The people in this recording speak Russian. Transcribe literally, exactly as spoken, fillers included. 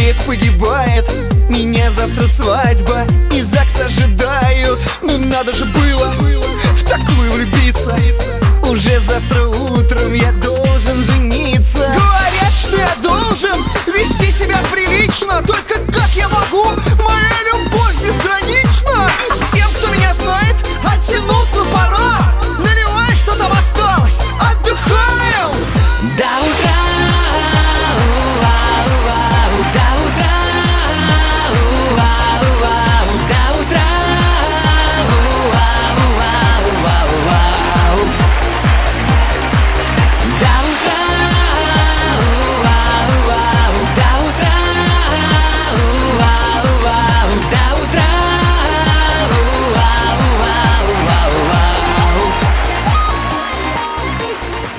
человек погибает, меня завтра свадьба и ЗАГС ожидают. Ну надо же было в такую влюбиться. Уже завтра утром я должен жениться. Говорят, что я должен вести себя прилично, только